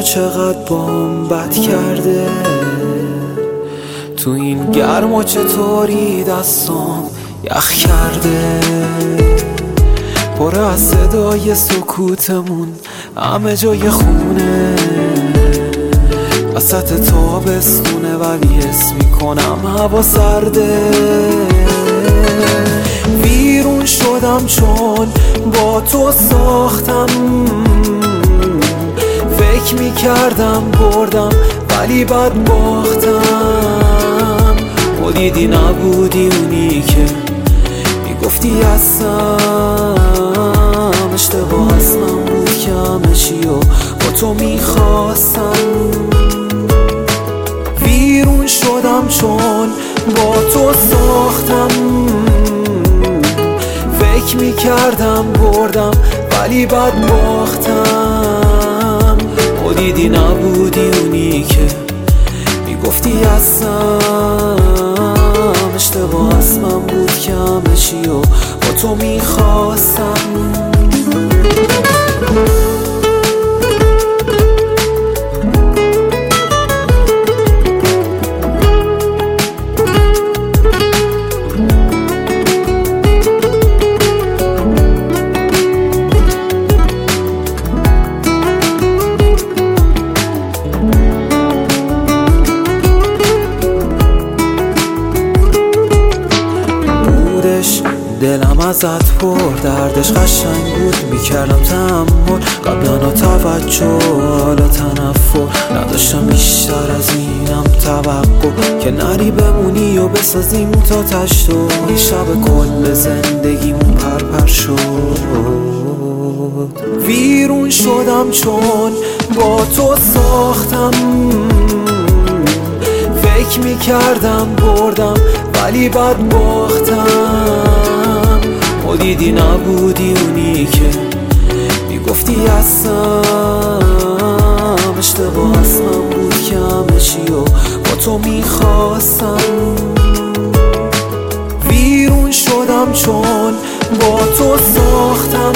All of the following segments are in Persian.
دنیا چقدر بام بد کرده، تو این گرما چطوری دستام یخ کرده. پر از صدای سکوتمون همه جای خونه، وسط تابستونه ولی حس میکنم هوا سرده. ویرون شدم چون با تو ساختم، فکر میکردم بردم ولی بد باختم. و دیدی نبودی اونی که میگفتی هستم، اشتباه از من بود که همه چی و با تو میخواستم. ویرون شدم چون با تو ساختم، فکر میکردم بردم ولی بد باختم. و دیدی نبودی اونی که میگفتی هستم، اشتباه از من بود که همه چی و با تو میخواستم. دلم ازت پر دردش قشنگ بود، میکردم تحمل قبلا توجه حالا تنفر. نداشتم بیشتر از اینم توقع که نری بمونی و بسازیم تا تشتو. این شب کل زندگیمون پرپر شد. ویرون شدم چون با تو ساختم، فکر میکردم بردم ولی بد باختم. و دیدی نبودی اونی که میگفتی هستم، اشتباه از من بود که همه چی و با تو میخواستم. ویرون شدم چون با تو ساختم،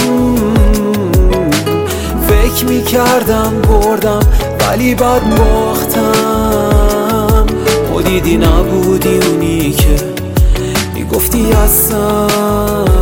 فکر میکردم بردم ولی بد باختم. و دیدی نبودی اونی که میگفتی هستم،